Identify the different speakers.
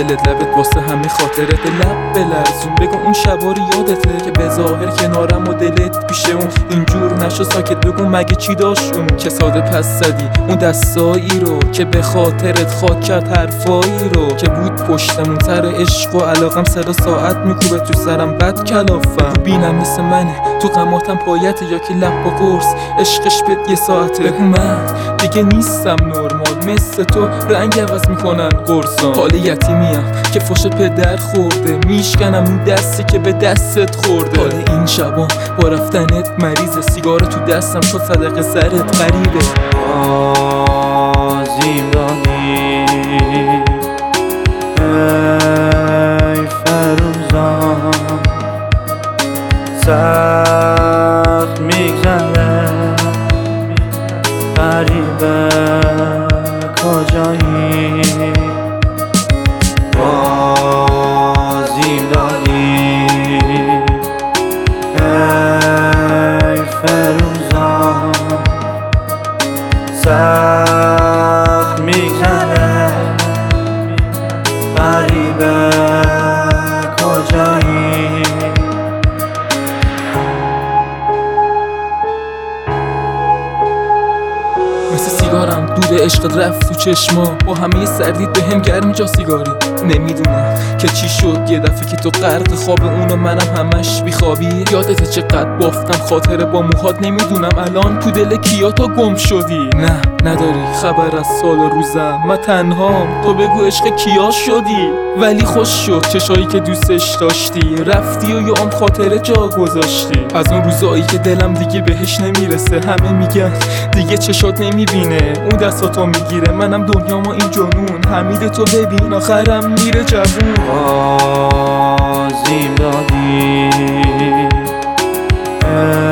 Speaker 1: دلت لبت واسه همه خاطرت لب بلرزون بگو اون شبا رو یادته که به ظاهر کنارم و دلت پیشه اون اینجور نشو ساکت بگو مگه چی داشت اون که ساده پس زدی اون دستایی رو که به خاطرت خاک کرد حرفایی رو که بود پشتمون سر عشق و علاقم صدا ساعت میکوبه تو سرم بد کلافم بینم مثل منه تو غماتم پایته یا که لب با قرص عشقش بد یه ساعته بگو من دیگه نیستم نرمال مثل تو رنگ عوض میکنن قرصان حال یتیمیم که فوش پدر خورده میشکنم اون دستی که به دستت خورده حال این شبام با رفتنت مریضه سیگار تو دستم شد صدقه سرت غریبه
Speaker 2: آزیم دادی ای فروزان سخت میگذره غریبه کجایی آزیم دادی ای فروزان سخت میگذره غریبه کجایی
Speaker 1: مثل سیگارم دود عشقت رفت تو چشما با همه سردید به هم گرمی جا سیگاری نمیدونم که چی شد یه دفعه که تو غرق خواب اون و منم همش بیخوابی یادت چقدر بافتم خاطره با موهات نمیدونم الان تو دل کیا تا گم شدی نه نداری خبر از سال و روزم من تنهام تو بگو عشق کیا شدی ولی خوش شد چشایی که دوستش داشتی رفتی و یا اون خاطره جا گذاشتی از اون روزایی که دلم دیگه بهش نمیرسه همه میگن دیگه چشات نمیبینه اون دستاتو میگیره منم دنیامو این جنون حمید تو ببین آخرم میره جوون
Speaker 2: آزیم دادی